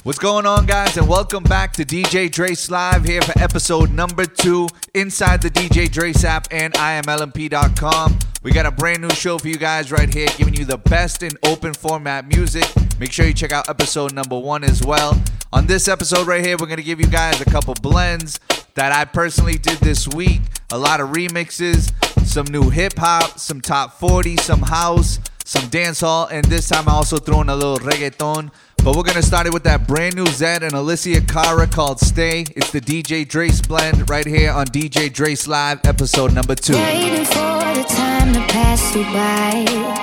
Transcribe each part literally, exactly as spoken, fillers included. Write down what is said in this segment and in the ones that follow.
What's going on, guys, and welcome back to D J Drace Live here for episode number two inside the D J Drace app and I am L M P dot com. We got a brand new show for you guys right here, giving you the best in open format music. Make sure you check out episode number one as well. On this episode right here, we're going to give you guys a couple blends that I personally did this week. A lot of remixes, some new hip-hop, some top forty, some house, some dancehall, and this time I also throw in a little reggaeton. But we're going to start it with that brand new Zed and Alicia Cara called Stay. It's the D J Drace blend right here on D J Drace Live, episode number two. Waiting for the time to pass you by.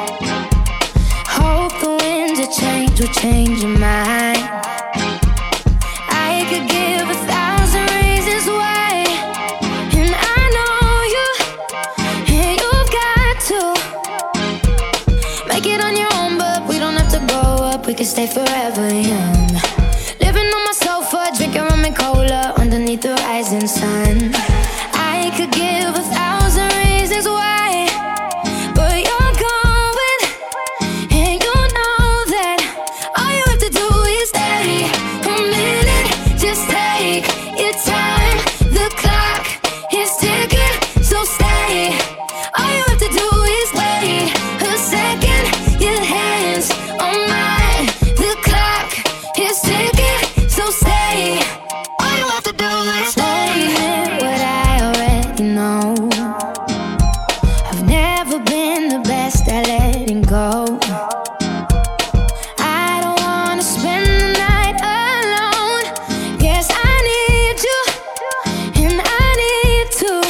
Hope the winds of change will change your mind. I could give a thousand reasons why, and I know you, and you've got to make it on your own, but we don't have to grow up. We can stay forever young. Living on my sofa, drinking rum and cola underneath the rising sun. I could give a thousand reasons why, but you're going, and you know that all you have to do is stay a minute. Just take your time. The clock is ticking, so stay. All you have to do is wait a second. Your hands on mine. The clock is ticking, so stay. All you have to do is stay. What I already know. I've never been the best at letting go. I don't wanna spend the night alone. Yes, I need you, and I need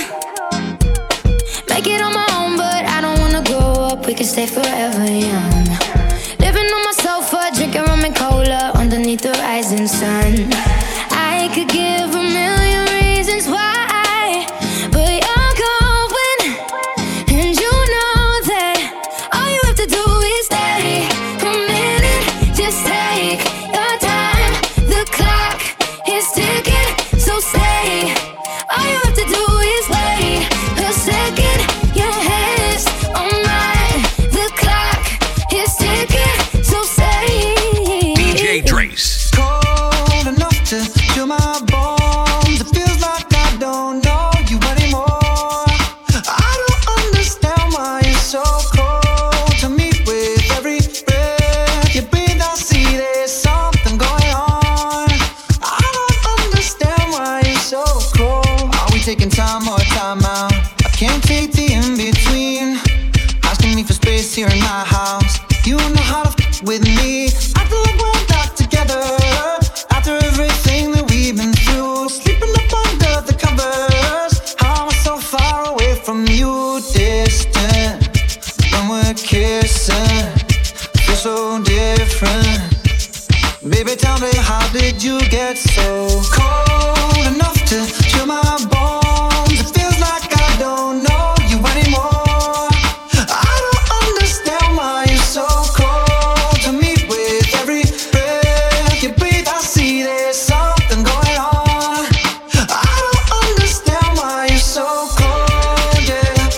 to make it on my own, but I don't wanna grow up. We can stay forever young. Living on my sofa, drinking rum and cola underneath the rising sun. I could give a million reasons why, but you're going, and you know that all you have to do is stay a minute. Just take your time. The clock is ticking, so stay. All you have to do is wait a second. Your hands on mine. The clock is ticking, so stay. D J Drace. Cold enough to chill my bones. It feels like I don't know you anymore. I don't understand why you're so cold to me. With every breath you breathe, I see there's something going on. I don't understand why you're so cold. Are we taking time or time out? I can't take the in-between. Asking me for space here in my house. You know how to f*** with me. I feel like we're back together after everything that we've been through. Sleeping up under the covers. How am I so far away from you? Distant when we're kissing. Feel so different. Baby, tell me, how did you get so cold enough to chill my bones? It feels like I don't know you anymore. I don't understand why you're so cold to me. With every breath you breathe, I see there's something going on. I don't understand why you're so cold, yeah.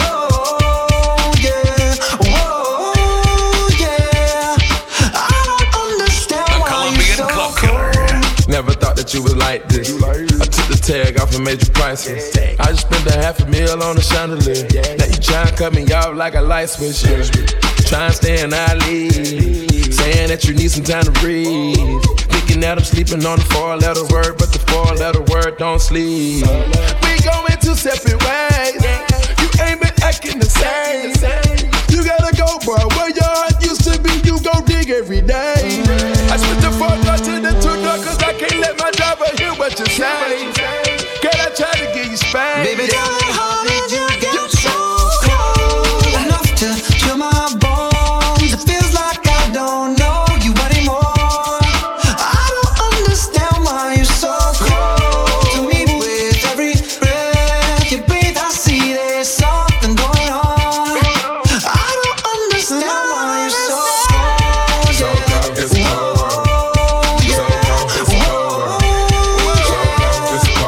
Whoa, yeah. Whoa, yeah. I don't understand why you're so cold. Never thought that you was like this. I took the tag off and made you priceless. I just spent a half a meal on the chandelier. Now you tryna cut me off like a light switch. Tryna stay in our league. Saying that you need some time to breathe. Thinking that I'm sleeping on the four-letter word, but the four-letter word don't sleep. We going two separate ways. You ain't been acting the same. You gotta go, boy. Where your heart used to be, you go dig every day. I switched the four door to the two door, cause I can't let my driver hear what you say. Girl, I try to give you space. Baby, tell me, how did you get so cold enough to chill my bones? It feels like I don't know you anymore. I don't understand why you're so cold to me. With every breath you breathe, I see there's something going on. I don't understand why you're so cold. So cold, it's cold. So cold, it's cold. So cold, it's cold.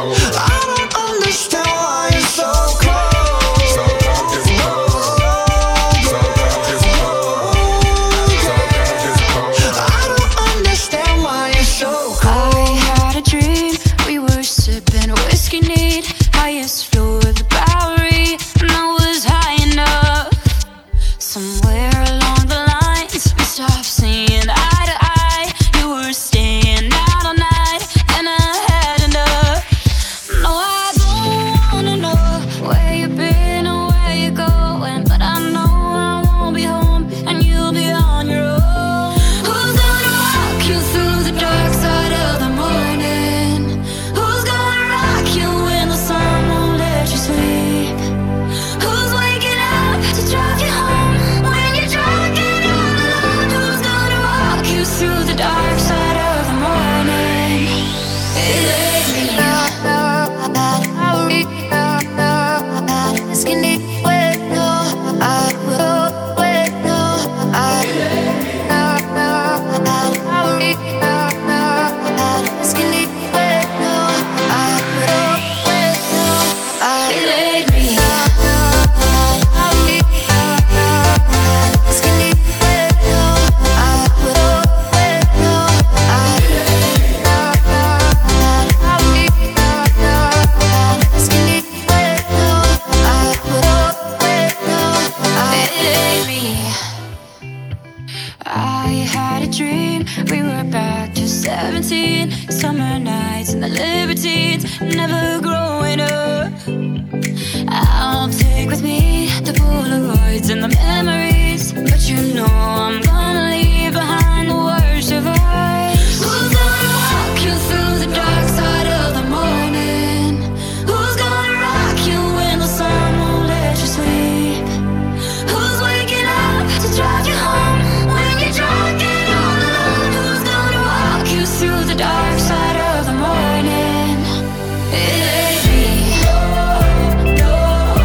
were back to seventeen. Summer nights and the libertines, never growing up. I'll take with me the Polaroids and the memories, but you know I'm gonna leave behind the worst of us. Who's gonna walk you through the dark side of the morning? Who's gonna rock you when the sun won't let you sleep? Who's waking up to drive you home when you're drunk and all alone? Who's gonna walk you through the dark side of the morning? It ain't me. No,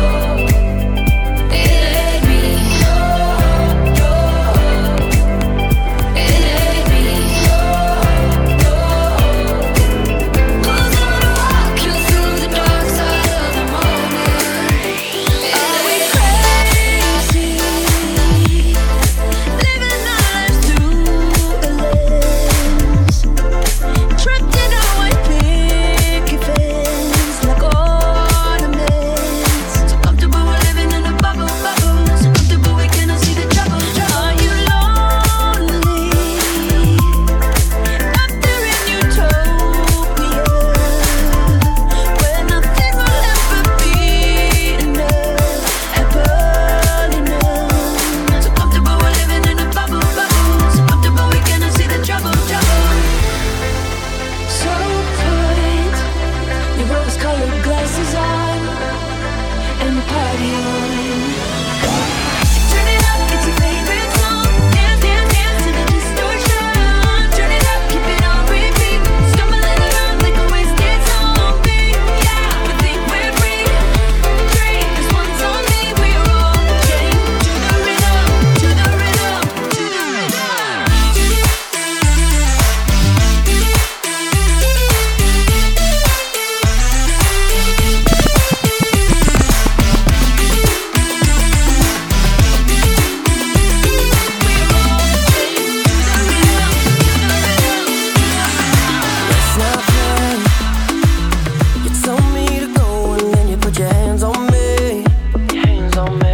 it ain't me. No, it ain't me. No, who's gonna walk you through the dark side of the morning? Are we crazy? Living our lives through a lens, trapped in our white picket fence like ornaments. So comfortable we're living in a bubble, bubble. So comfortable we cannot see the trouble. Are you lonely? Up there in utopia, where nothing will ever be enough, ever enough. So comfortable we're living in a bubble, bubble. So comfortable we cannot see the trouble, trouble. So put your rose-colored glasses on and party on. Turn it up, it's your favorite song. Dance, dance, dance to the distortion. Turn it up, keep it on repeat. Stumbling around like a wasted zombie. Yeah, we think we're free. Drink, this one's on me. We're all chained to the rhythm, to the rhythm, to the rhythm. Let's not play. You told me to go and then you put your hands on me. Hands on me.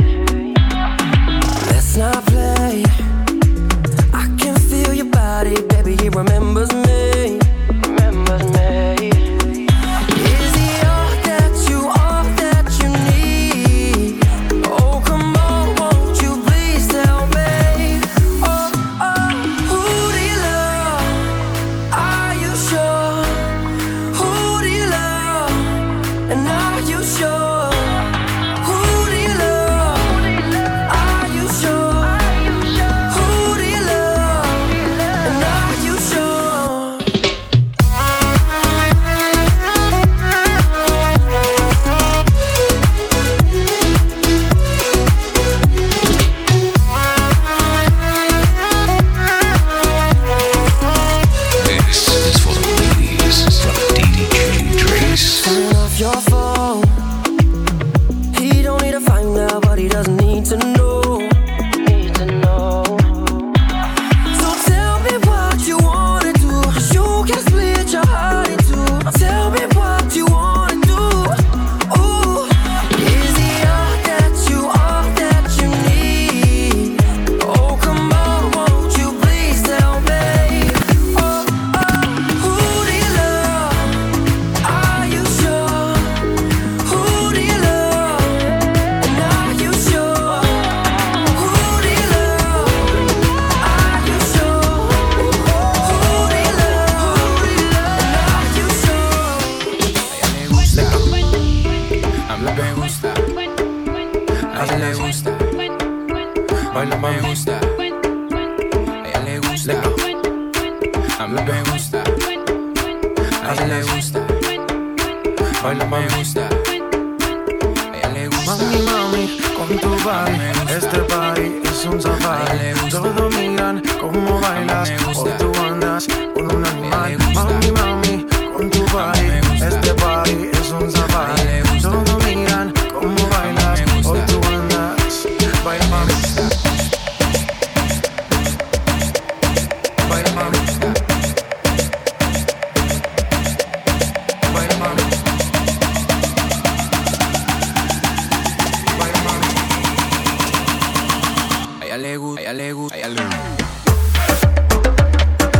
Let's not play. I can feel your body, baby. He remembers me. Remembers me. Is he all that you, all that you need? Oh, come on, won't you please tell me? Oh, oh, who do you love? Are you sure? Who do you love? And are you sure? Who do you love? Are you sure? Who do you love? And are you sure? This is for the ladies from D J Trace. Turn off your phone. He don't need to find out, but he doesn't need to know. Need to know. So tell me what you wanna do. You can split your heart in two. Tell me what you wanna do. Ooh, is he all that you, all that you need? Oh, come on, won't you please tell me? Oh, oh, who do you love? Are you sure? Who do you love? And are you sure? Who do you love? Are you sure? Who do you love? And are you sure? A mí me gusta, a ella le gusta, baila me gusta, a ella le gusta, a mí me gusta, a ella le gusta, baila me gusta, a ella le gusta. Mami, mami, con tu body, este party es un safari. Todos miran cómo bailas, hoy tú andas con un animal. Mami, mami, con tu body, este party es un safari. Todos miran cómo bailas, hoy tú andas. Baila mami, baila mami, baila mami. A ella le gusta, a ella le gusta, a ella le gusta.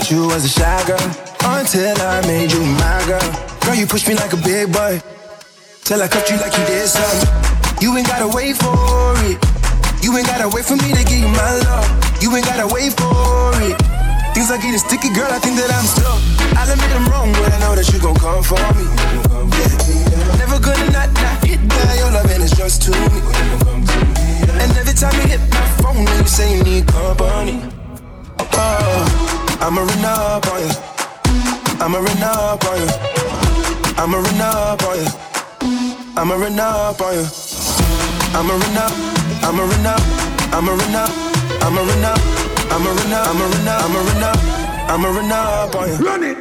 thought you was a shy girl until I made you my girl. Girl, you pushed me like a big boy till I cut you like you did something. You ain't gotta wait for it. You ain't gotta wait for me to give you my love. You ain't gotta wait for it. Things are getting sticky, girl, I think that I'm stuck. I'll admit I'm wrong, but I know that you gon' come for me. Yeah. Never gonna not, not hit that. Your loving is just to me. And every time you hit my phone, you say you need company. Oh, I'ma run up on you. I'ma run up on you. I'ma run up on you. I'ma run up on you. I'ma run up. I'ma run up. I'ma run up. I'ma run up. I'ma run up. I'ma run up. I'ma run up. I'ma run up on you. Run it.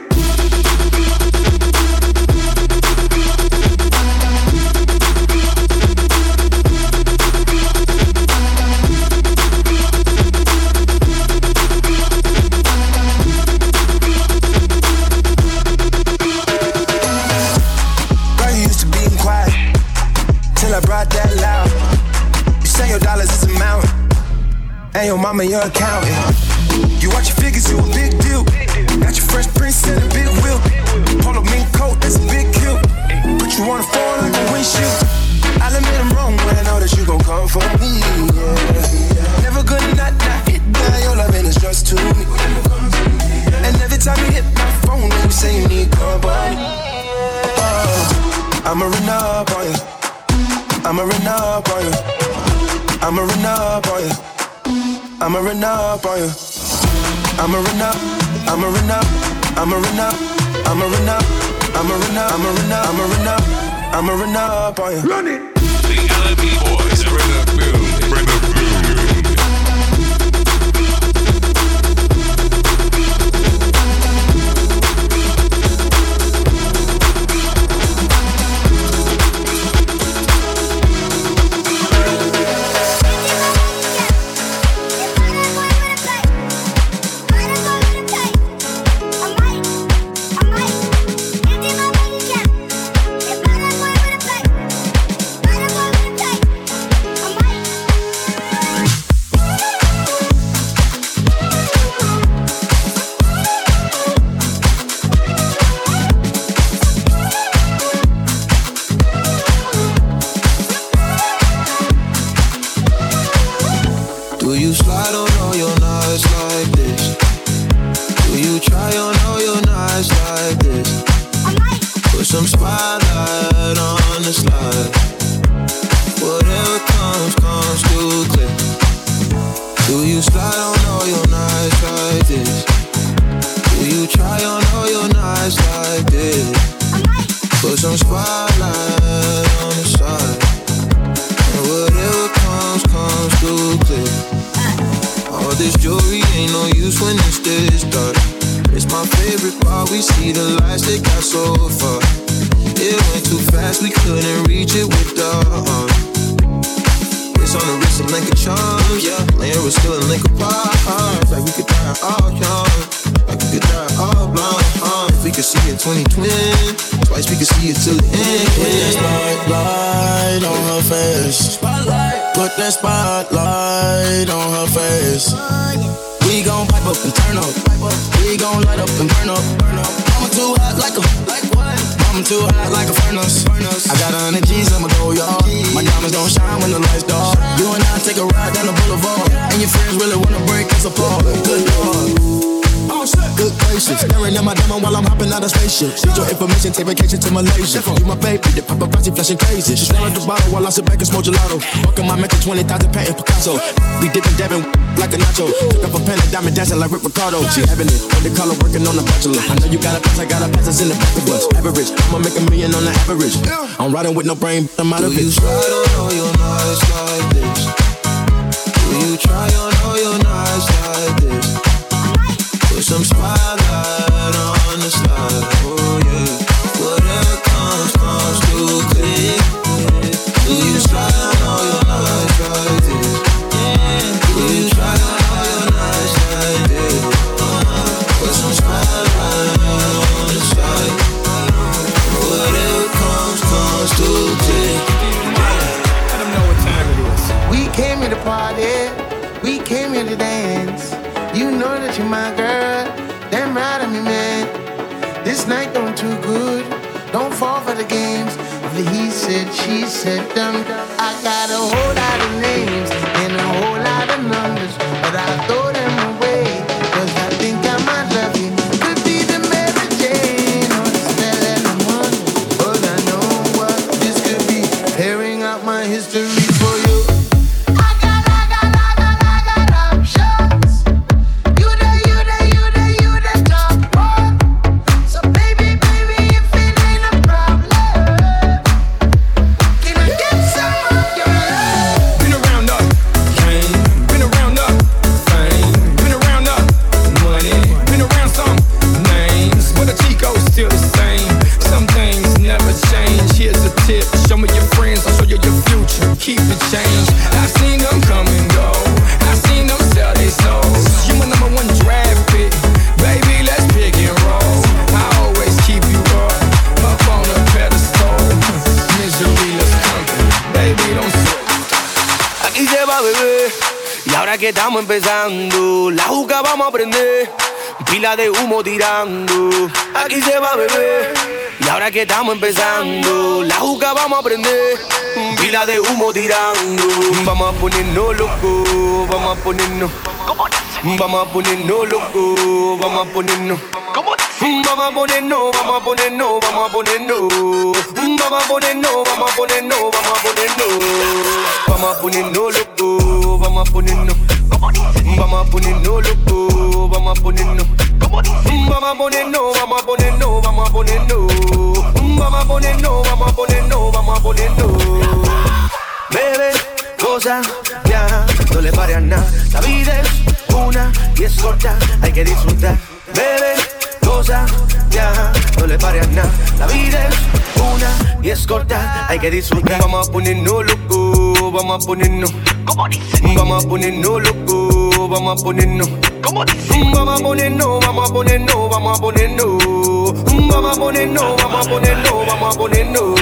I brought that loud. You say your dollars is a mountain, and your mama your accountant. You watch your figures, you a big deal. Got your fresh prince and a big wheel. Polo mink coat, that's a big kill. Put you on the phone like a windshield. I'll admit I'm wrong, but I know that you gon' come for me. Yeah. Never gonna not, not hit that. Your loving is just to me. And every time you hit my phone, you say you need company. Oh, I'ma run up on you. I'ma run up on you. I'ma run up on you. I'ma run up on you. I'ma run up. I'ma run up. I'ma run up. I'ma run up. I'ma run up. I'ma run up. I'ma run up. I'ma run up on you. Run it. The L M P boys are in the building. Bring the Need your information, take vacation to Malaysia. You my baby, the paparazzi flashing crazy. She swallowed the bottle while I sit back and smoke gelato. Walking my mentor, twenty thousand patent Picasso. We dipping dabbing like a nacho. Took up a pen and diamond dancing like Rick Ricardo. She having it, on the color working on the bachelor. I know you got a pass, I got a pass, it's in the back of us. Average, I'ma make a million on the average. I'm riding with no brain, I'm out of it. Do you slide on all your nights like this? Do you try on all your nights like this? Put some spotlight on the slide, oh yeah. Whatever comes, comes too quick. Do you slide on all your nights like this? Do you try on all your nights like this? Put some spotlight on the slide. Whatever comes, comes too quick. Let them know what time it is. We came here to party, we came here to dance. You know that you're my girl. me, man. This night don't too good. Don't fall for the games of the he said, she said, done. I got a whole lot of names and a whole lot of numbers, but I throw them away, cause I think I might love you. Could be the Mary Jane or the spell and the money, but I know what this could be. Tearing out my history for you. Keep the change. I seen them come and go. I seen them sell their souls. You my number one draft pick, baby. Let's pick and roll. I always keep you up, up on a pedestal. Misery, let's conquer, baby. Don't sweat. Aquí se va, bebé. Y ahora que estamos empezando, la juca vamos a prender. Pila de humo tirando. Aquí se va, bebé. Y ahora que estamos empezando, la juca vamos a prender. Pila de humo tirando. Vamos a ponernos loco, vamos a ponernos. Vamos a ponernos loco, vamos a ponernos. Vamos a ponernos, vamos a ponernos, vamos a ponernos. Vamos a ponernos, vamos a ponernos, vamos a ponernos. Vamos a ponernos loco, vamos a ponernos. Vamos a ponernos loco, vamos a ponernos. Vamos a ponernos, vamos a ponernos, vamos a ponernos. Vamos a ponernos, vamos a ponernos, vamos a ponernos. Bebe, goza, viaja, no le pare a nada. La vida es una y es corta, hay que disfrutar. Bebe, goza, viaja, no le pare a nada. La vida es una y es corta, hay que disfrutar. Vamos a ponernos loco, vamos a ponernos. Vamos a ponernos loco, vamos a ponernos. Vamos a ponernos, vamos a ponernos, vamos a ponernos. Vamos a ponernos, vamos a ponernos, vamos a ponernos.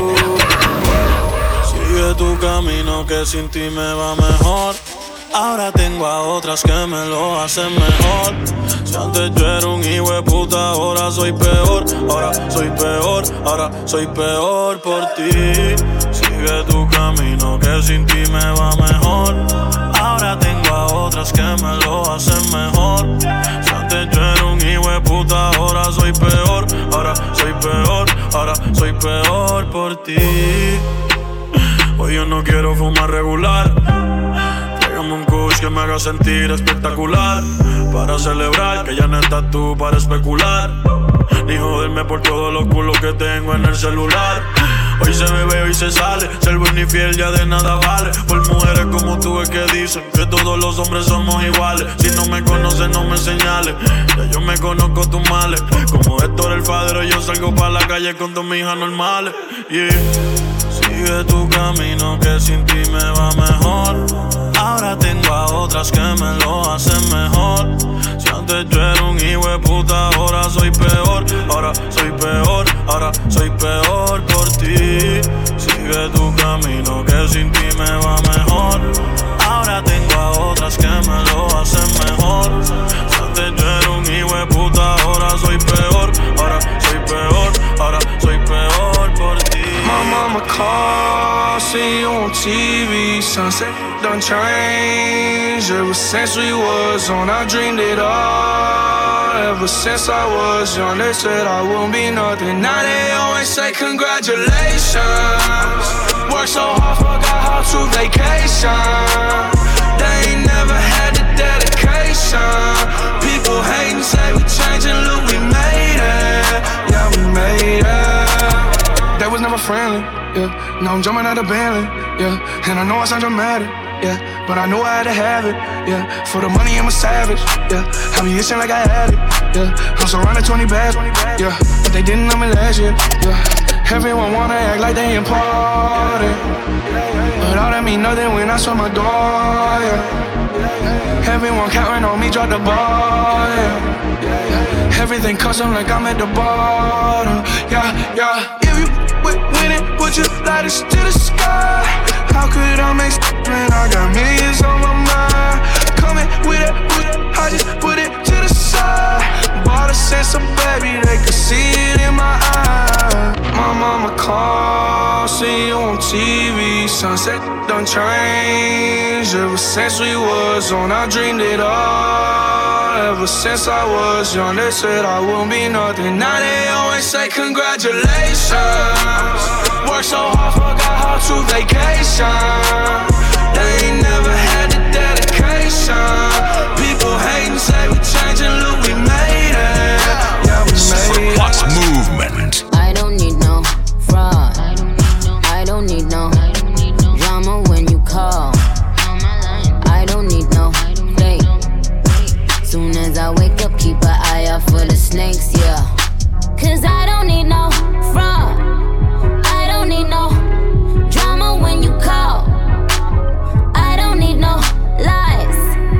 Sigue tu camino que sin ti me va mejor. Ahora tengo a otras que me lo hacen mejor. Si antes yo era un hijo de puta, ahora soy peor. Ahora soy peor, ahora soy peor por ti. Sigue tu camino que sin ti me va mejor. Ahora tengo a otras que me lo hacen mejor. Si antes yo era un hijo de puta, ahora soy peor. Ahora soy peor, ahora soy peor por ti. Hoy yo no quiero fumar regular. Tráigame un kush que me haga sentir espectacular. Para celebrar que ya no estás tú para especular. Ni joderme por todos los culos que tengo en el celular. Hoy se bebe, hoy se sale. Ser bueno y fiel ya de nada vale. Por mujeres como tú es que dicen que todos los hombres somos iguales. Si no me conoces no me señales. Ya yo me conozco tus males. Como Héctor el Fadero yo salgo pa' la calle con dos hijas normales. Yeah. Sigue tu camino que sin ti me va mejor. Ahora tengo a otras que me lo hacen mejor. Si antes yo era un hijo de puta, ahora soy peor. Ahora soy peor, ahora soy peor por ti. Sigue tu camino que sin ti me va mejor. Ahora tengo a otras que me lo hacen mejor. Si antes yo era un hijo de puta, ahora soy peor. Ahora soy peor, ahora soy peor por ti. My mama called, see you on T V. Sunset done changed. Ever since we was on, I dreamed it all. Ever since I was young, they said I wouldn't be nothing. Now they always say congratulations. Worked so hard, forgot how to vacation. They ain't never had the dedication. People hate and say we changing, look, we made it. Yeah, we made it. That was never friendly, yeah. Now I'm jumping out of Bentley, yeah. And I know I sound dramatic, yeah. But I know I had to have it, yeah. For the money I'm a savage, yeah. I be itching like I had it, yeah. I'm surrounded twenty bags, yeah. But they didn't know me last year, yeah. Everyone wanna act like they important, but all that mean nothing when I saw my door, yeah. Everyone counting on me, drop the ball, yeah. Everything custom like I'm at the bottom, yeah, yeah. If you winning, would you light us to the sky? How could I make when I got millions on my mind? coming with it, with it, I just put it to the side. Bought a sense of baby, they could see it in my eyes. My mama called, see you on T V. Sunset done changed. Ever since we was on, I dreamed it all. Ever since I was young, they said I wouldn't be nothing. Now they always say congratulations. Worked so hard, forgot how to vacation. They ain't never had the dedication. People hating, say we changing, look, we made it. Yeah, we made it. What's movement? I don't need no fraud. I don't need no drama when you call. I don't need no fake. Soon as I wake up, keep an eye out for the snakes, yeah. Cause I don't need no fraud. I don't need no drama when you call. I don't need no lies.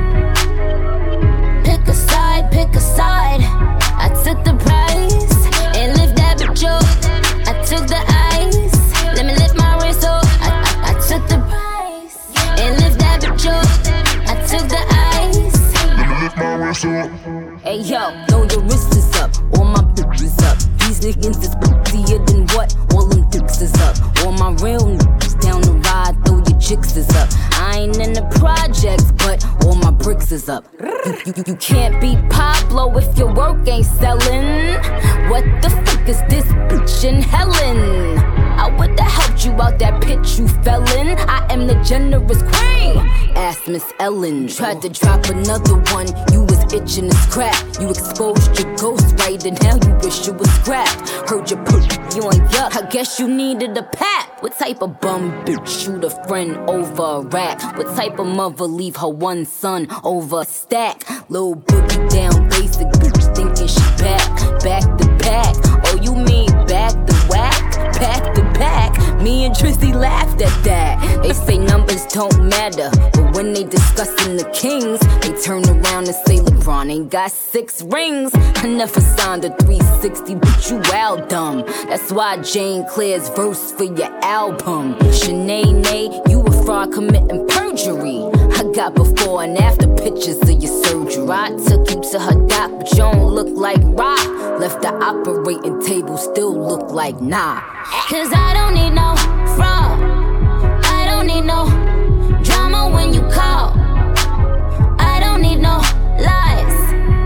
Pick a side, pick a side. I took the prize and lift that bitch up. I took the ice. Let me lift my wrist up. I, I, I took the prize and lift that bitch up. I took the ice. Let me lift my wrist up. Hey yo, throw your wrist is up. All my bitches up. These niggas is prettier than what? All them dicks is up. All my real niggas down the ride. Throw your chicks is up. I ain't in the projects, but all my bricks is up. You, you, you can't be Pablo if your work ain't selling. What the fuck is this bitch in Helen? I would've helped you out that pit you fell in. I am the generous queen. Ask Miss Ellen. Tried to drop another one, you was itching to scrap. You exposed your ghost right and now you wish you was scrapped. Heard you put you on yuck, I guess you needed a pap. What type of bum bitch shoot a friend over a rack? What type of mother leave her one son over a stack? Little boogie down basic bitch thinking she back, back to back. Oh you mean back to whack? Pack the pack, me and Trizzy laughed at that. They say numbers don't matter, but when they discussing the Kings, they turn around and say LeBron ain't got six rings. I never signed a three sixty, but you out dumb. That's why Jane Claire's verse for your album. Shanae, you a fraud committing perjury. I got before and after pictures of your surgery. I took you to her doc, but you don't look like rock. Left the operating table, still look like nah. Cause I don't need no fraud. I don't need no drama when you call. I don't need no lies.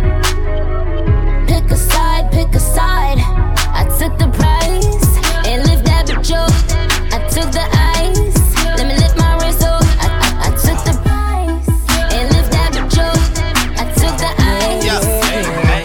Pick a side, pick a side. I took the prize and lift that bitch up. I took the ice. Let me lift my wrist up. I, I, I took the prize and lift that bitch up. I took the ice. Yeah. Hey, hey.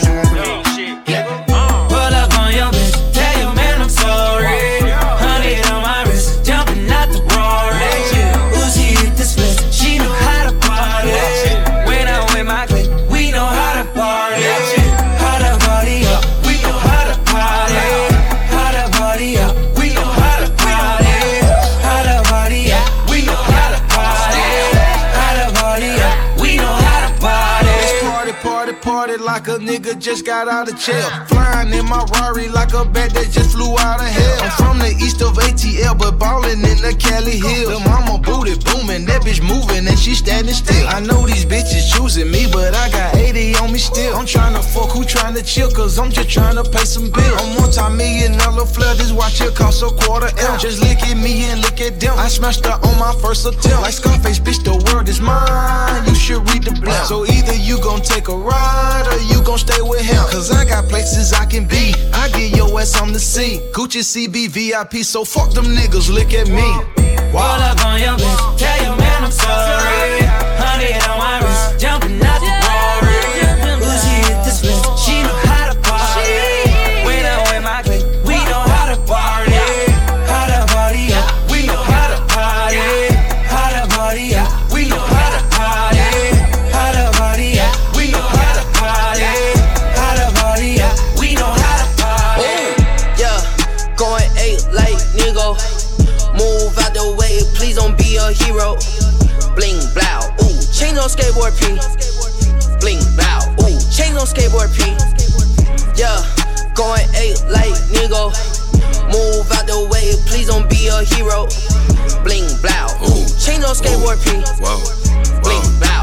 Yeah. Pull up on your bitch. Tell your man I'm sorry. Honey on my wrist. Jumping out the Rory. Uzi hit the split. She know how to party. When I'm with my clique, we know how to party. How to party up. We know how to party. How to party up. We know how to party. How to party up. We know how to party. How to party up. We know how to party. It's party, party, party like a nigga just got out of jail. Flying in my Rari like a bat that just flew out of hell. I'm from the east of A T L, but ballin' in the Cali Hills. Lil' mama booty booming, that bitch moving and she standing still. I know these bitches choosing me, but I got eighty on me still. I'm tryna fuck, who tryna chill, cause I'm just tryna pay some bills. I'm multi-million dollar flood, this watch here cost a quarter M. Just look at me and look at them. I smashed her on my first attempt. Like Scarface, bitch, the world is mine. You should read the blunt. So either you gon' take a ride or you gon' stay with him. Cause I got places I can be. I get your ass on the scene. Gucci C B V I P, so fuck them niggas, look at me. Wow. Pull up on your bitch. Tell your man I'm sorry. Honey on my wrist. Jumping out the Rory. Uzi hit the split. She know how to party. When I'm with my clique, we know how to party. How to party up. We know how to party. How to party up. We know how to party. How to party up. We know how to party. How to party up. We know how to party. Ooh, yeah, going eight like nigga. Move out the way, please don't be a hero. Bling blow, ooh, chains on skateboard P. Bling blow, ooh, chains on skateboard P. Yeah, going eight like nigga. Move out the way, please don't be a hero. Bling blow, ooh, chains on skateboard P. Whoa, Bling blow, ooh.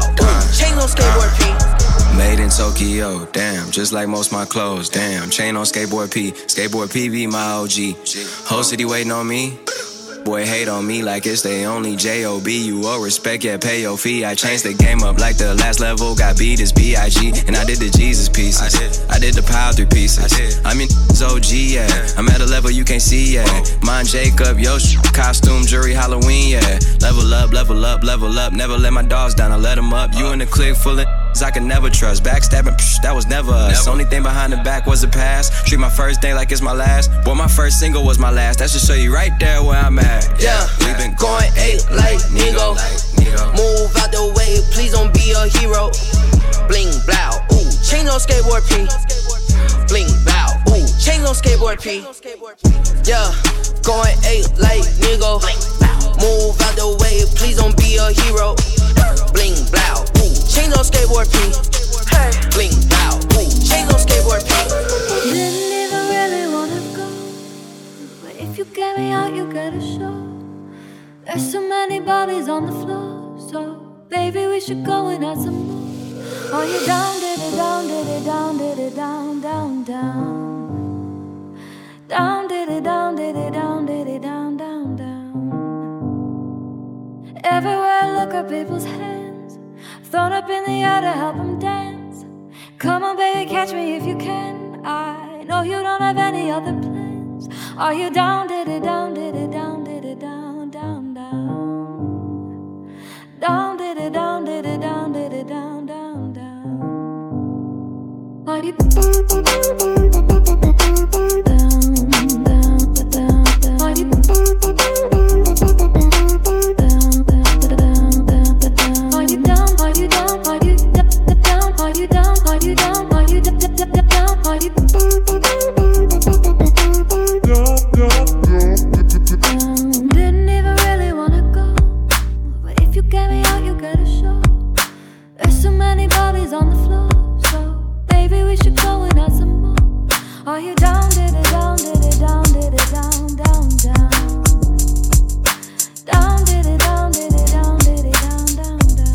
chain on skateboard P. Made in Tokyo, damn, just like most my clothes, damn. Chain on skateboard P, skateboard P V my O G. Whole city waiting on me. Boy hate on me like it's they only J O B. You owe respect, yeah, pay your fee. I changed the game up like the last level. Got beat as B I G. And I did the Jesus pieces. I did, I did the power three pieces. I did. I'm in O G, yeah. I'm at a level you can't see, yeah. Mine Jacob, yo, costume, jury, Halloween, yeah. Level up, level up, level up. Never let my dogs down, I let them up. You in the clique full of I could never trust. Backstabbing, psh, that was never us. Never. Only thing behind the back was the past. Treat my first day like it's my last. Boy, my first single was my last. That should show you right there where I'm at. Yeah, we been going eight like Nigo. Move out the way, please don't be a hero. Bling, blow, ooh, chain on skateboard P. Bling, blow, ooh, chain on skateboard P. Yeah, going eight like Nigo. Move out the way, please don't be a hero. Bling, blow, ooh, chain on skateboard P. Bling, blow, ooh, chain on skateboard P. Didn't even really wanna go, but if you get me out, you gotta show. There's so many bodies on the floor, so baby, we should go and add some more. Are you down, did it, down, did it, down, did it, down, down, down. Down, did it, down, did it, down, did it, down, down, down. Everywhere I look at people's hands, thrown up in the air to help them dance. Come on, baby, catch me if you can. I know you don't have any other plans. Are you down, did it, down, did it, down, did it, down, down, down. Down, did it, down, did it, down, did it, down, down, down. Are you down, down, down, down? Are you didn't even really wanna go, but if you get me out, you gotta show. There's so many bodies on the floor, so baby, we should go and add some more. Are you down, did it, down, did it, down, did it, down, down, down. Down, did it, down, did it, down, did it, down, down, down.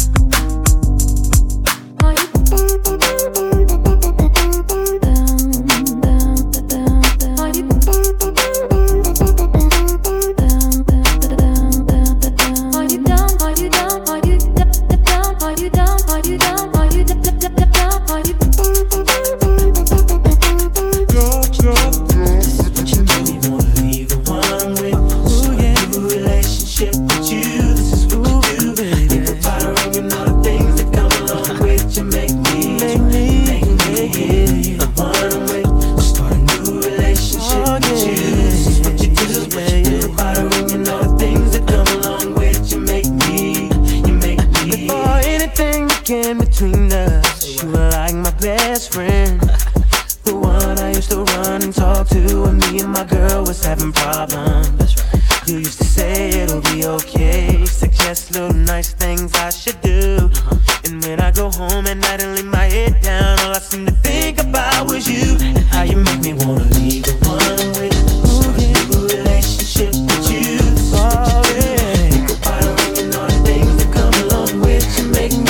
Are you down, down, down, down, down? Are you down, down, down, down? Are you down, are you down, are you down, are you down, are you down, are you down, are you between us, you were like my best friend, the one I used to run and talk to when me and my girl was having problems. You used to say it'll be okay, suggest little nice things I should do. And when I go home at night and lay my head down, all I seem to think about was you and how you make me wanna leave the one with a new relationship with you. Sorry, think about it and all the things that come along with you make me.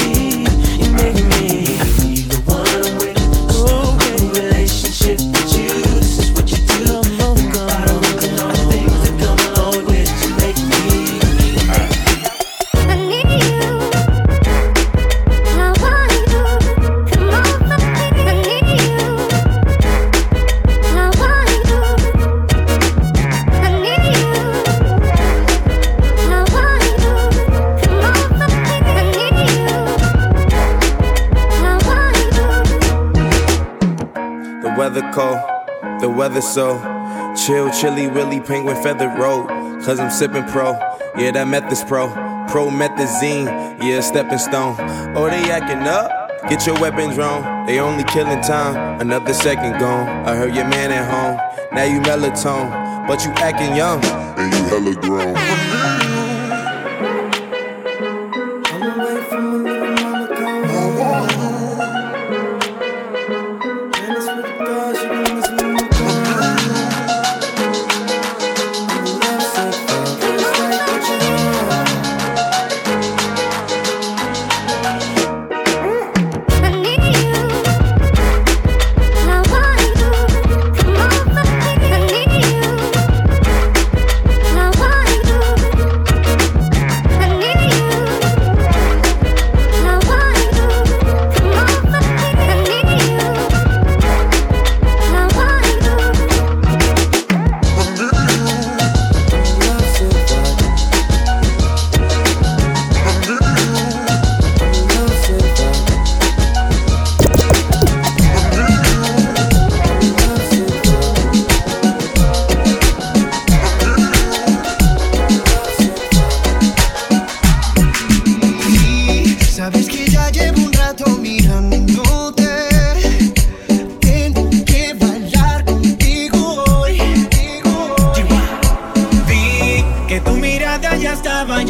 The weather so chill, chilly, willy, penguin, feathered road. Cause I'm sipping pro, yeah, that method's pro. Promethazine, yeah, stepping stone. Oh, they acting up, get your weapons wrong. They only killing time, another second gone. I heard your man at home, now you melatonin, but you acting young, and you hella grown.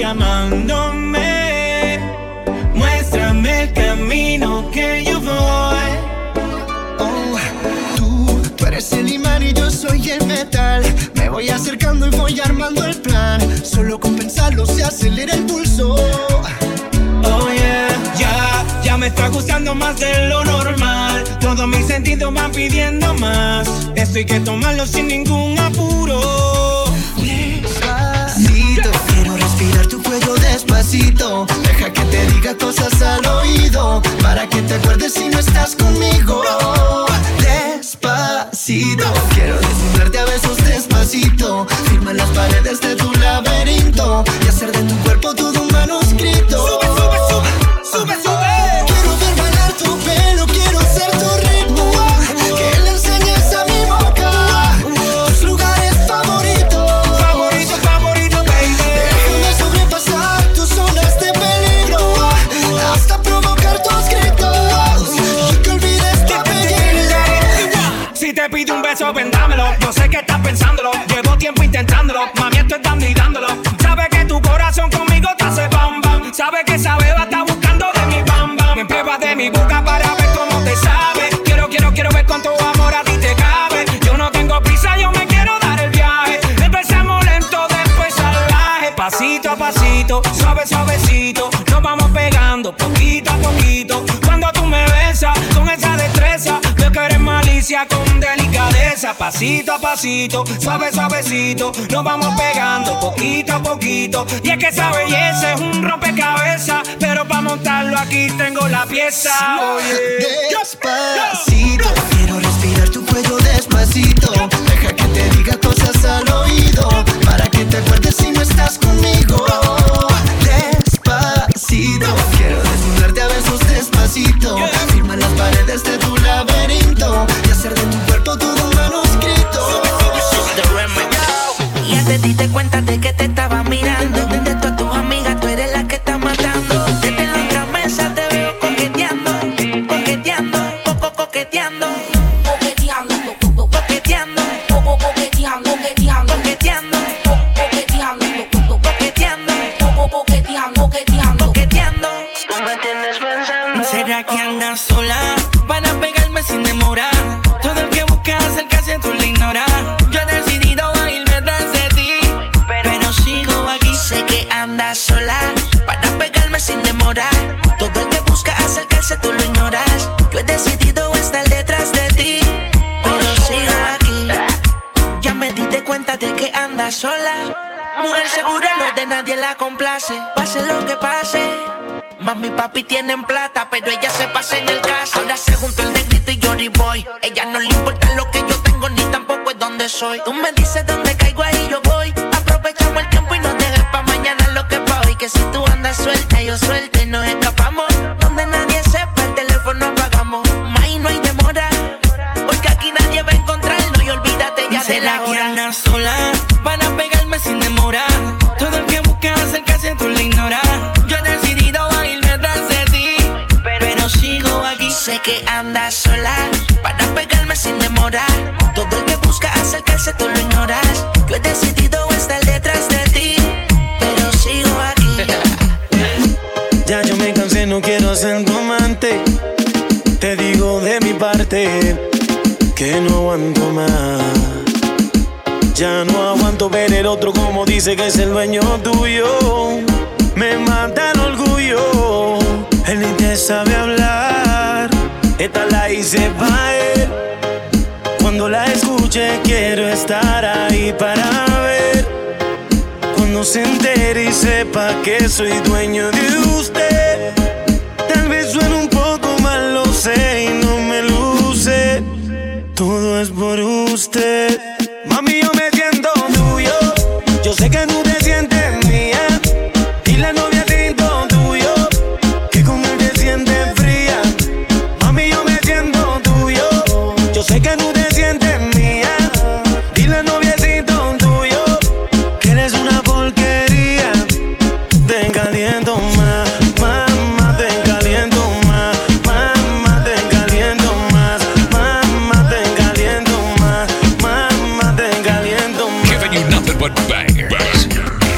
llamándome. Muéstrame el camino que yo voy. Oh, tú, tú eres el imán y yo soy el metal. Me voy acercando y voy armando el plan. Solo con pensarlo se acelera el pulso. Oh yeah, ya, ya me está gustando más de lo normal. Todos mis sentidos van pidiendo más. Esto hay que tomarlo sin ningún apuro. Despacito, quiero respirar tu cuello despacito. Deja que te diga cosas al oído, para que te acuerdes si no estás conmigo. Despacito, quiero desnudarte a besos despacito. Firma las paredes de tu laberinto y hacer de tu cuerpo todo un manuscrito. Sube, sube, sube, sube, sube. Quiero ver bailar tu pelo, quiero ser tu ritmo. Que le enseñes a mi boca tus lugares favoritos. Favorito, favorito, baby. Déjame sobrepasar tus zonas de peligro hasta provocar tus gritos y que olvides tu apellido. Si te pido un beso, ven dámelo. Yo sé que estás pensándolo, llevo tiempo intentándolo. Mami, esto es dando y dándolo. Sabes que tu corazón conmigo te hace bam bam. Sabes que esa beba está buscando de mi bam bam. Me pruebas de mi boca para ver cómo te sabe. Quiero, quiero, quiero ver cuánto amor a ti te cabe. Yo no tengo prisa, yo me quiero dar el viaje. Empezamos lento, después salvaje. Pasito a pasito, suave, suavecito. Nos vamos pegando poquito a poquito. Cuando tú me besas con esa destreza, veo que eres malicia con delicadeza. Pasito a pasito, suave, suavecito. Nos vamos pegando poquito a poquito. Y es que esa belleza es un rompecabezas, pero para montarlo aquí tengo la pieza. Oye, despacito, quiero respirar tu cuello despacito. Deja que te diga cosas al oído, para que te acuerdes si no estás conmigo. Despacito, quiero desnudarte a besos despacito. Firma las paredes de tu laberinto y hacer de tu cuerpo todo un manuscrito. Ya te diste cuenta de que te estaba mirando. De todas tus amigas tú eres la que está matando. Desde la otra mesa te veo coqueteando, coqueteando, coco coqueteando, coqueteando, coqueteando, coco coqueteando, coqueteando, coqueteando, coqueteando, coqueteando, coco coqueteando, coqueteando, coqueteando. Tú me tienes pensando. ¿Será que andas sola para pegarme sin demorar? Todo el que busca acercarse tú lo ignoras. Yo he decidido irme tras de ti, pero sigo aquí. Sé que andas sola para pegarme sin demorar. Todo el que busca acercarse tú lo ignoras. Yo he decidido estar detrás de ti, pero sigo aquí. Ya me diste cuenta de que andas sola. Mujer segura, lo de nadie la complace. Pase lo que pase, mami y papi tienen plata, pero ella se pasa en el caso. Ahora se junta el negrito y Johnny Boy. Ella no le importa lo que yo tengo, ni tampoco es donde soy. Tú me dices dónde caigo, ahí yo voy. Aprovechamos el tiempo y no dejes pa' mañana lo que pa' hoy. Que si tú andas suelta, yo suelta y nos escapamos. Donde nadie sepa, el teléfono apagamos. May, no hay demora, porque aquí nadie va a encontrarnos. Y olvídate ya de la hora. ¿Será que andas sola para pegarme sin demorar? Todo el que busca acercarse tú lo ignoras. Yo he decidido irme tras de ti, pero sigo aquí. Sé que andas sola para pegarme sin demorar. Todo el que busca acercarse tú lo ignoras. Yo he decidido estar detrás de ti, pero sigo aquí. Ya yo me cansé, no quiero ser tu amante. Te digo de mi parte que no aguanto más. Ya no aguanto ver el otro como dice que es el dueño tuyo. Me mata el orgullo, él ni te sabe hablar. Esta la hice pa' él. Cuando la escuche quiero estar ahí para ver. Cuando se entere y sepa que soy dueño de usted. Tal vez suene un poco mal, lo sé, y no me luce. Todo es por usted. Mami, yo me siento tuyo. Yo sé que tú te sientes mía. Y la novia siento tuyo, que con él te sientes fría. Mami, yo me siento tuyo. Yo sé que tú te sientes mía. Y la novia siento tuyo, que eres una porquería. Te caliento más, más, más, te caliento más, más, más, te caliento más, más, más, te caliento más, más, más, te caliento más. Giving you nothing but bangers. You're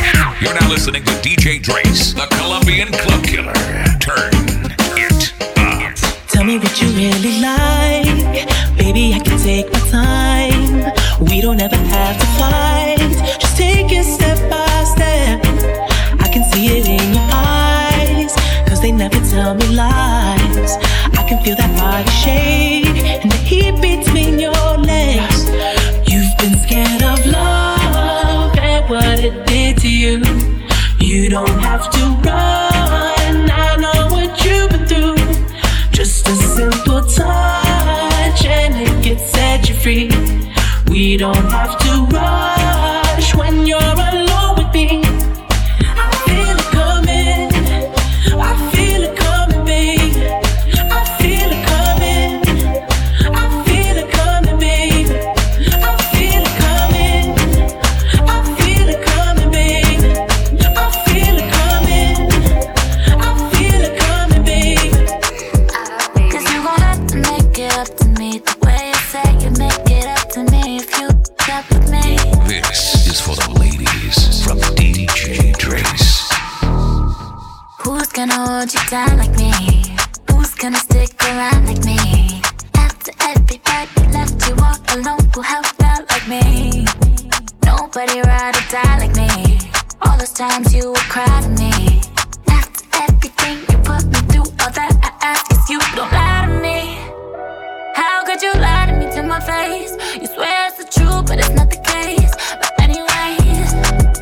You're now listening to D J Drace, the Colombian Club Killer. Turn it up. Tell me what you really like. Baby, I can take my time. We don't ever have to fight. Just take it step by step. I can see it in your eyes, cause they never tell me lies. I can feel that body shake and the heat between your legs. You've been scared of love and what it did to you. You don't have to run, I know what you've been through. Just a simple touch and it gets set you free. We don't have to rush when you're alone with me. I feel it coming, I feel it coming, babe. I feel it coming, I feel it coming, babe. I feel it coming, I feel it coming, babe. I feel it coming, I feel it coming, babe. Cause you gon' have to make it up to me the way you say you make it up to me if you kept with me. This is for the ladies from D J Drace. Who's gonna hold you down like me? Who's gonna stick around like me? After everybody left you all alone, who helped out like me? Nobody ride or die like me. All those times you would cry to me. After everything you put me through, all that I ask is you don't lie to me. How could you lie to me to my face? You swear it's the truth, but it's not the case. But anyways,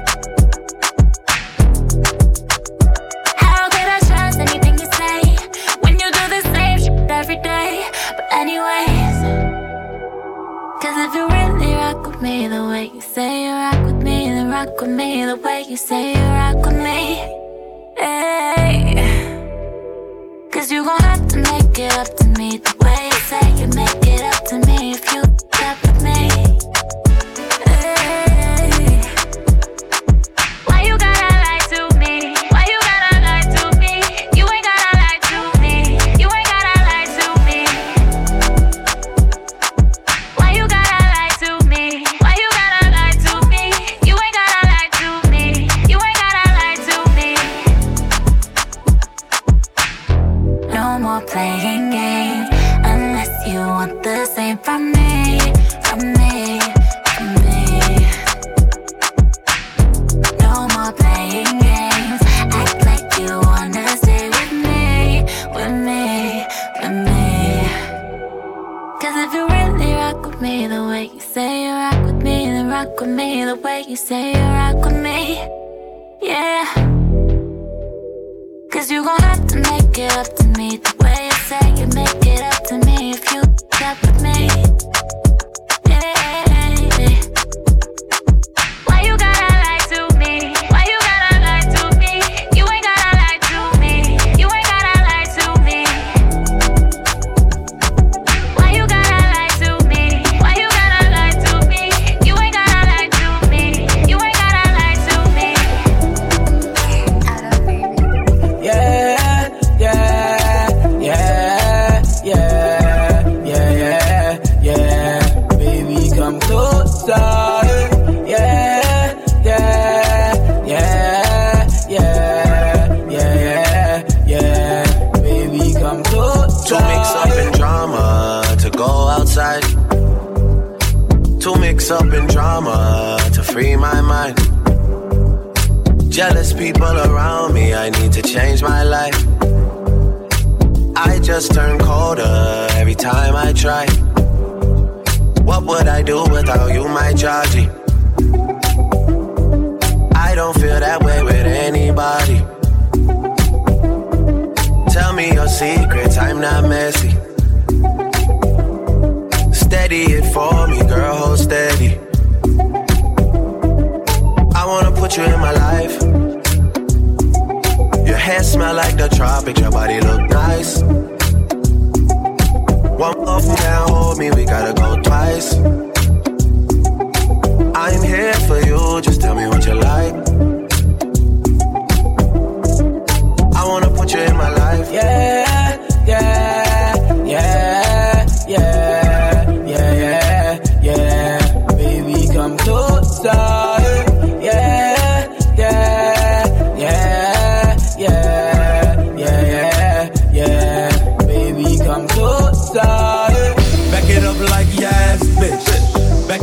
how could I trust anything you say when you do the same shit every day? But anyways, cause if you really rock with me the way you say you rock with me, then rock with me the way you say you rock with me. Hey. Cause you gon' have to make it up to me the way you say you make it up to me if you kept with me. Hey. Why you gotta lie to me? Why you gotta lie to me? You ain't gotta lie to me. You ain't gotta lie to me. Why you gotta lie to me? Why you gotta lie to me? You ain't gotta lie to me. You ain't gotta lie to me. No more playing games unless you want the same from me, from me, from me. No more playing games. Act like you wanna stay with me, with me, with me. Cause if you really rock with me the way you say you rock with me, then rock with me the way you say you rock with me. Yeah. Cause you gon' have to make it up to me the way you say you make it up to me if you kept with me. Yeah. Why you gotta lie to me? Why you gotta lie to me? You ain't gotta lie to me. You ain't gotta lie to me. Why you gotta lie to me? Why you gotta lie to me? You ain't gotta lie to me. You ain't gotta lie to me. Yeah, yeah, yeah, yeah, yeah, yeah, yeah. Baby, come closer. Yeah, yeah, yeah, yeah, yeah, yeah, yeah. Baby, come closer. To mix up in drama, to go outside. To mix up in drama, to free my mind. Jealous people around me, I need to change my life. I just turn colder every time I try. What would I do without you, my Georgie? I don't feel that way with anybody. Tell me your secrets, I'm not messy. Steady it for me, girl, hold steady. I wanna put you in my life. Your hair smell like the tropics, your body look nice. One more from now, hold me, we gotta go twice. I'm here for you, just tell me what you like. I wanna put you in my life. Yeah, yeah, yeah, yeah, yeah, yeah, yeah. Baby, come closer. Yeah, yeah,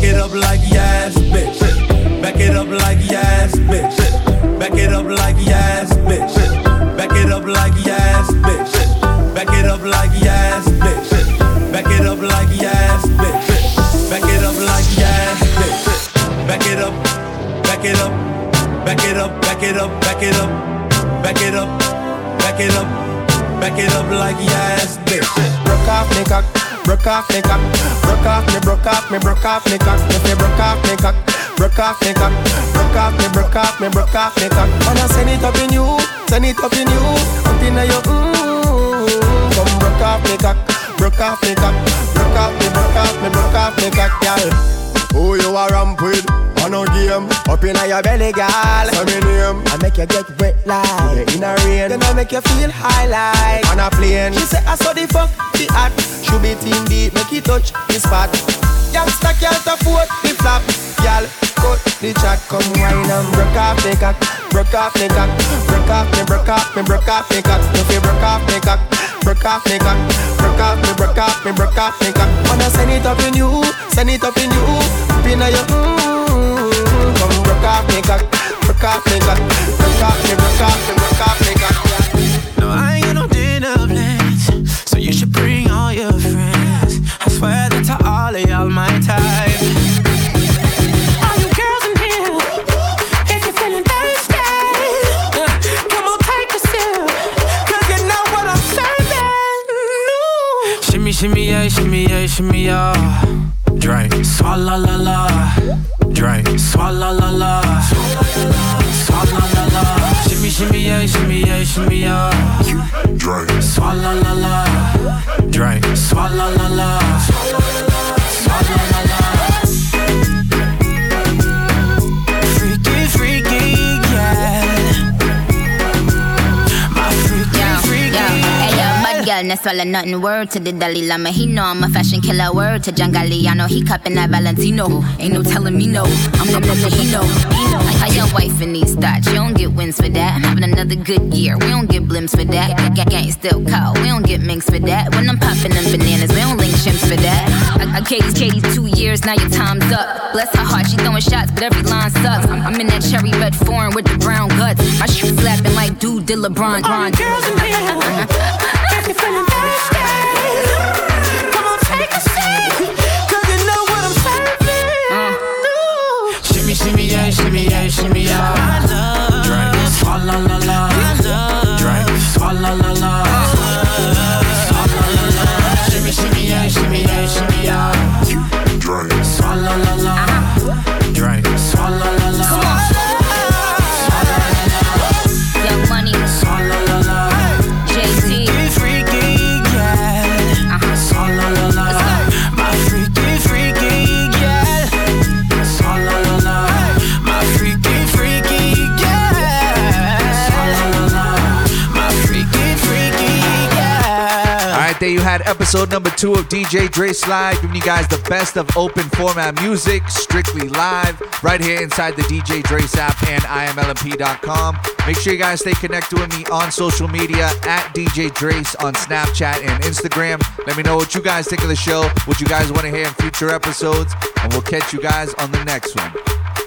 it up like yes, bitch. Back it up like yes, bitch. Back it up like yes, bitch. Back it up like yes, bitch. Back it up like yes, bitch. Back it up like yes, bitch. Back it up like yes, bitch. Back it up, back it up, back it up, back it up, back it up, back it up, back it up, back it up like yes, bitch. Broke off me cock, broke off me cock, broke off me, broke off me, broke off me cock. If you broke off me cock, broke off me cock, broke off me, broke off me, broke off me cock. Wanna send it up in you, send it up in you, up in your mmm. Come broke off me cock, broke off me cock, broke off me, broke off me, broke off me cock, girl. Who you are ramp with? On no game, up in your belly, girl. Say me name. I make you get wet like in a rain. Then I make you feel high like on a plane. She say I saw the fuck the act. Should be team beat, make it touch the spot. Youngster can't afford the flap, girl. Cut the track, come wine and broke off me cock, broke off me cock, broke off me, broke off me, broke off me cock. If you broke off me cock, broke off me cock, broke off me, broke off me, broke off me cock. Wanna send it up in you, send it up in you, up in your mmm. Come broke off me cock, broke off me cock, broke off me, broke off me, broke off me cock. No, I ain't got no dinner plans, so you should bring all your friends. I swear that to all of y'all my type. All you girls in here, if you're feeling thirsty, come on take a sip, 'cause you know what I'm serving. No. Shimmy, shimmy, yeah, shimmy, yeah, shimmy, yeah. Drink, swalla la la. Drink, swalla la la. Swalla la la. Shimmy, shimmy, yeah, shimmy, yeah, shimmy, yeah. Drink, swalla la la. Drink, swalla la la. Swalla la la. Freaky, freaky, yeah. My freaky, freaky. Hey yo, bad girl, no swallow nothing. Word to the Dalai Lama, he know I'm a fashion killer. Word to John Galliano, he cupping that Valentino. Ain't no telling me no, I'm the nigga he know. Like how your wife in these thoughts, you don't get wins for that. I'm having another good year, we don't get blimps for that. Gang gang still cold, we don't get minks for that. When I'm popping them bananas, we don't link chimps for that. I, I Katie's Katie's two years, now your time's up. Bless her heart, she throwing shots, but every line sucks. I'm, I'm in that cherry red foreign with the brown guts. My shoe slapping like dude did LeBron grind. Girls in here, if you're feeling thirsty, come on take a sip, 'cause you know what I'm serving. No. Shimmy, shimmy, yeah, shimmy, yeah, shimmy, yeah. Drink, swalla la la. Drink, swalla la la. Swalla la la. Shimmy, shimmy, yeah, shimmy, yeah, shimmy, yeah. Drink, swalla la la. Drink, swalla la la. Swalla la la. Young Money, swalla la la. J C, freaky, yeah. Swalla la la. My freaky, freaky, yeah. Swalla la la. My freaky, freaky, yeah. Swalla la la. My freaky, freaky, yeah. All right, there you had episode number two of D J Dre Slide, giving you guys the best of open format music, strictly live, right here inside the D J Drace app and I M L M P dot com. Make sure you guys stay connected with me on social media at D J Drace on Snapchat and Instagram. Let me know what you guys think of the show, what you guys want to hear in future episodes, and we'll catch you guys on the next one.